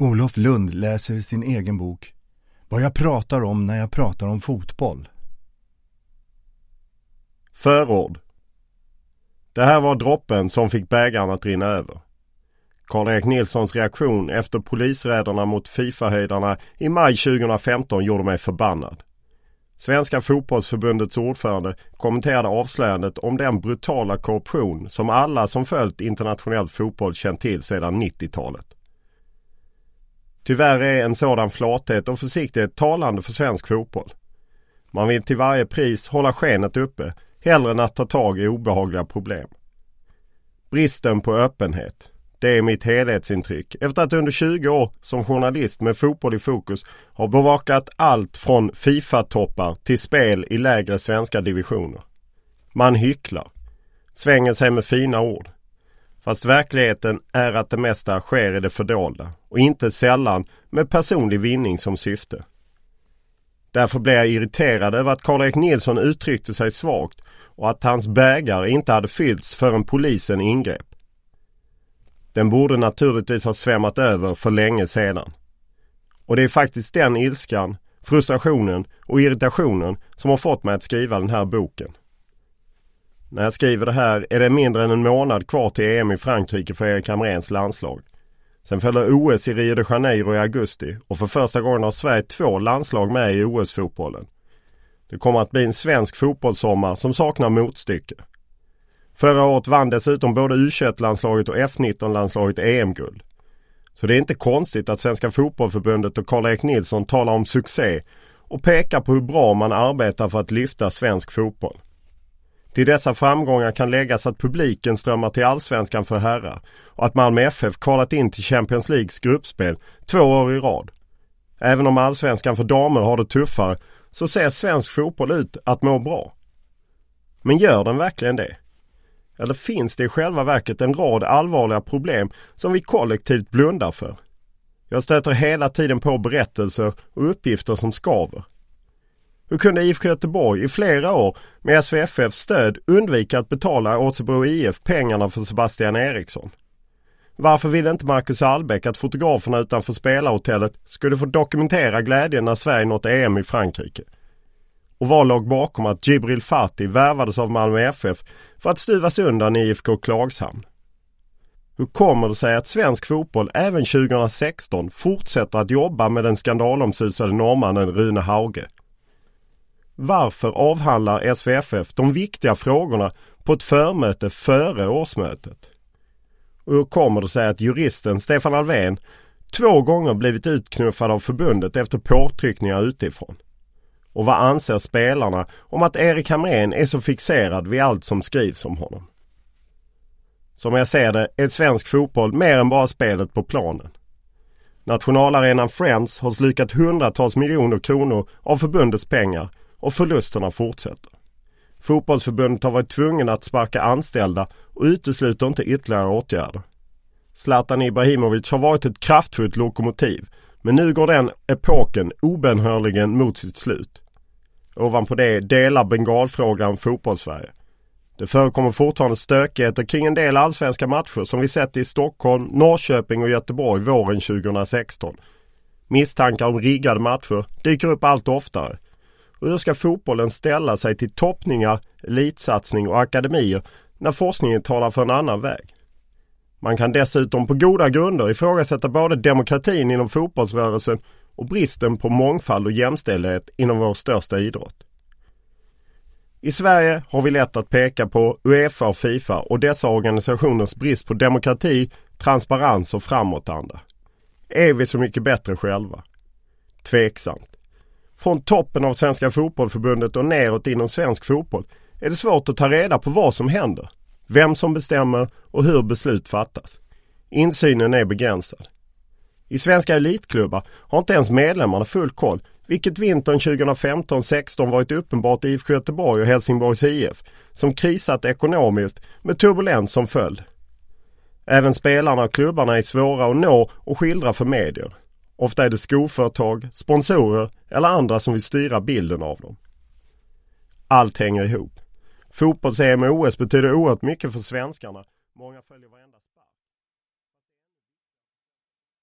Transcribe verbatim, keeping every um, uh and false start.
Olof Lund läser sin egen bok Vad jag pratar om när jag pratar om fotboll. Förord. Det här var droppen som fick bägaren att rinna över. Karl-Erik Nilssons reaktion efter polisräderna mot FIFA-höjdarna i maj tjugohundrafemton gjorde mig förbannad. Svenska fotbollsförbundets ordförande kommenterade avslöjandet om den brutala korruption som alla som följt internationell fotboll känt till sedan nittiotalet. Tyvärr är en sådan flathet och försiktighet talande för svensk fotboll. Man vill till varje pris hålla skenet uppe, hellre än att ta tag i obehagliga problem. Bristen på öppenhet, det är mitt helhetsintryck efter att under tjugo år som journalist med fotboll i fokus har bevakat allt från FIFA-toppar till spel i lägre svenska divisioner. Man hycklar, svänger sig med fina ord. Fast verkligheten är att det mesta sker i det fördolda och inte sällan med personlig vinning som syfte. Därför blev jag irriterad över att Karl-Erik Nilsson uttryckte sig svagt och att hans bägare inte hade fyllts förrän polisen ingrep. Den borde naturligtvis ha svämmat över för länge sedan. Och det är faktiskt den ilskan, frustrationen och irritationen som har fått mig att skriva den här boken. När jag skriver det här är det mindre än en månad kvar till E M i Frankrike för Erik Hamréns landslag. Sen följer O S i Rio de Janeiro i augusti och för första gången har Sverige två landslag med i O S-fotbollen. Det kommer att bli en svensk fotbollssommar som saknar motstycke. Förra året vann dessutom både U tjugoett-landslaget och F nitton-landslaget E M-guld. Så det är inte konstigt att Svenska fotbollförbundet och Karl-Erik Nilsson talar om succé och pekar på hur bra man arbetar för att lyfta svensk fotboll. Till dessa framgångar kan läggas att publiken strömmar till allsvenskan för herrar och att Malmö F F kvalat in till Champions Leagues gruppspel två år i rad. Även om allsvenskan för damer har det tuffare så ser svensk fotboll ut att må bra. Men gör den verkligen det? Eller finns det i själva verket en rad allvarliga problem som vi kollektivt blundar för? Jag stöter hela tiden på berättelser och uppgifter som skaver. Hur kunde I F K Göteborg i flera år med S V F F:s stöd undvika att betala Åsebro I F pengarna för Sebastian Eriksson? Varför ville inte Marcus Albeck att fotograferna utanför spelarhotellet skulle få dokumentera glädjen när Sverige nått E M i Frankrike? Och vad låg bakom att Djibril Fatih värvades av Malmö F F för att stuvas undan i I F K Klagshamn? Hur kommer det sig att svensk fotboll även tjugohundrasexton fortsätter att jobba med den skandalomsusade norrmannen Rune Hauge? Varför avhandlar S V F F de viktiga frågorna på ett förmöte före årsmötet? Och hur kommer det sig att juristen Stefan Alfvén två gånger blivit utknuffad av förbundet efter påtryckningar utifrån? Och vad anser spelarna om att Erik Hamrén är så fixerad vid allt som skrivs om honom? Som jag ser det är svensk fotboll mer än bara spelet på planen. Nationalarenan Friends har slukat hundratals miljoner kronor av förbundets pengar och förlusterna fortsätter. Fotbollsförbundet har varit tvungen att sparka anställda och utesluter inte ytterligare åtgärder. Zlatan Ibrahimovic har varit ett kraftfullt lokomotiv, men nu går den epoken obenhörligen mot sitt slut. Ovanpå det delar bengalfrågan fotbollssverige. Det förekommer fortfarande stökigheter kring en del allsvenska matcher som vi sett i Stockholm, Norrköping och Göteborg våren tjugohundrasexton. Misstankar om riggade matcher dyker upp allt oftare. Och hur ska fotbollen ställa sig till toppningar, elitsatsning och akademier när forskningen talar för en annan väg? Man kan dessutom på goda grunder ifrågasätta både demokratin inom fotbollsrörelsen och bristen på mångfald och jämställdhet inom vår största idrott. I Sverige har vi lätt att peka på UEFA och FIFA och dessa organisationers brist på demokrati, transparens och framåtanda. Är vi så mycket bättre själva? Tveksamt. Från toppen av Svenska fotbollförbundet och neråt inom svensk fotboll är det svårt att ta reda på vad som händer, vem som bestämmer och hur beslut fattas. Insynen är begränsad. I svenska elitklubbar har inte ens medlemmarna full koll, vilket vintern tjugohundrafemton sexton varit uppenbart i I F K Göteborg och Helsingborgs I F, som krisat ekonomiskt med turbulens som följd. Även spelarna och klubbarna är svåra att nå och skildra för medier. Ofta är det skoföretag, sponsorer eller andra som vill styra bilden av dem. Allt hänger ihop. Fotbolls-E M och O S betyder oerhört mycket för svenskarna. Många följer varenda